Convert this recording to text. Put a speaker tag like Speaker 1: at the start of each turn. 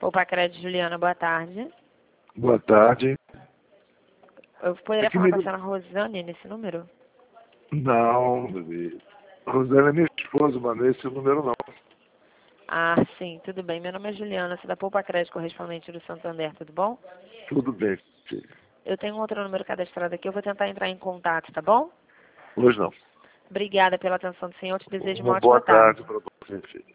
Speaker 1: Poupa Crédito, Juliana, boa tarde.
Speaker 2: Boa tarde.
Speaker 1: Eu poderia falar com a senhora Rosane nesse número?
Speaker 2: Não, Rosana é minha esposa, mas não é esse número não.
Speaker 1: Ah, sim, tudo bem. Meu nome é Juliana, sou da Poupa Crédito, correspondente do Santander, tudo bom?
Speaker 2: Tudo bem, filho.
Speaker 1: Eu tenho um outro número cadastrado aqui, eu vou tentar entrar em contato, tá bom?
Speaker 2: Hoje não.
Speaker 1: Obrigada pela atenção do senhor, te desejo uma
Speaker 2: Uma
Speaker 1: ótima
Speaker 2: boa
Speaker 1: tarde.
Speaker 2: tarde para você, filho.